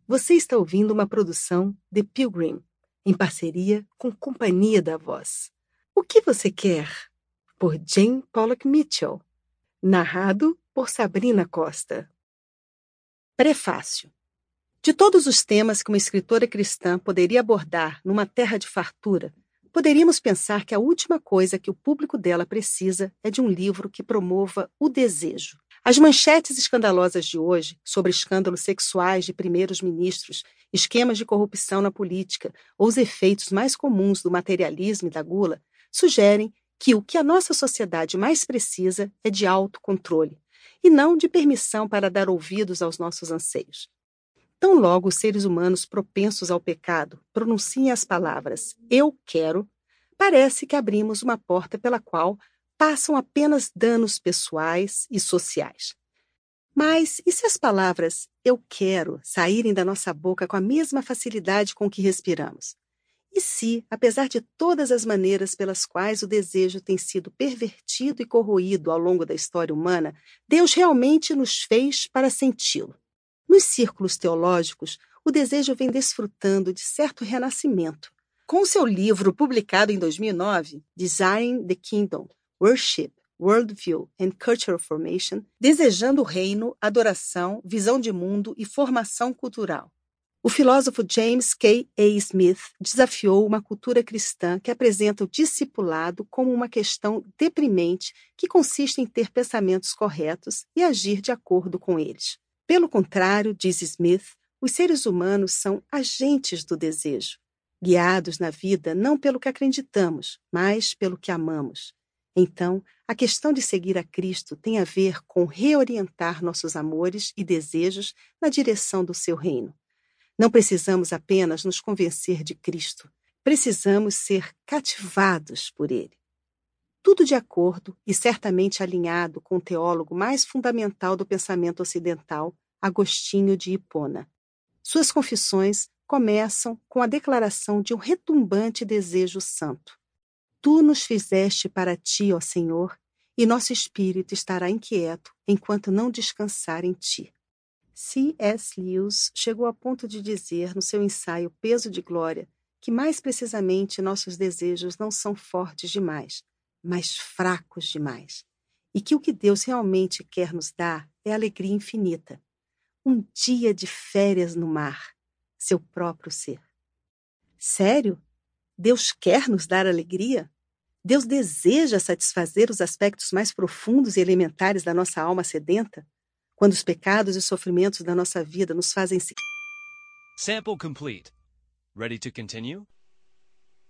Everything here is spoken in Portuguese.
Você está ouvindo uma produção The Pilgrim, em parceria com Companhia da Voz. O que você quer? Por Jane Pollock Mitchell. Narrado por Sabrina Costa. Prefácio. De todos os temas que uma escritora cristã poderia abordar numa terra de fartura, poderíamos pensar que a última coisa que o público dela precisa é de um livro que promova o desejo. As manchetes escandalosas de hoje, sobre escândalos sexuais de primeiros ministros, esquemas de corrupção na política ou os efeitos mais comuns do materialismo e da gula, sugerem que o que a nossa sociedade mais precisa é de autocontrole, e não de permissão para dar ouvidos aos nossos anseios. Tão logo os seres humanos propensos ao pecado pronunciem as palavras "eu quero", parece que abrimos uma porta pela qual passam apenas danos pessoais e sociais. Mas e se as palavras "eu quero" saírem da nossa boca com a mesma facilidade com que respiramos? E se, apesar de todas as maneiras pelas quais o desejo tem sido pervertido e corroído ao longo da história humana, Deus realmente nos fez para senti-lo? Nos círculos teológicos, o desejo vem desfrutando de certo renascimento. Com seu livro publicado em 2009, Desiring the Kingdom, Worship, Worldview and Cultural Formation, Desejando o Reino, Adoração, Visão de Mundo e Formação Cultural. O filósofo James K. A. Smith desafiou uma cultura cristã que apresenta o discipulado como uma questão deprimente que consiste em ter pensamentos corretos e agir de acordo com eles. Pelo contrário, diz Smith, os seres humanos são agentes do desejo, guiados na vida não pelo que acreditamos, mas pelo que amamos. Então, a questão de seguir a Cristo tem a ver com reorientar nossos amores e desejos na direção do seu reino. Não precisamos apenas nos convencer de Cristo, precisamos ser cativados por ele. Tudo de acordo e certamente alinhado com o teólogo mais fundamental do pensamento ocidental, Agostinho de Hipona. Suas confissões começam com a declaração de um retumbante desejo santo. Tu nos fizeste para ti, ó Senhor, e nosso espírito estará inquieto enquanto não descansar em ti. C.S. Lewis chegou a ponto de dizer no seu ensaio Peso de Glória que mais precisamente nossos desejos não são fortes demais, mas fracos demais, e que o que Deus realmente quer nos dar é alegria infinita. Um dia de férias no mar, seu próprio ser. Sério? Deus quer nos dar alegria? Deus deseja satisfazer os aspectos mais profundos e elementares da nossa alma sedenta? Quando os pecados e sofrimentos da nossa vida nos fazem se... Sample complete. Ready to continue?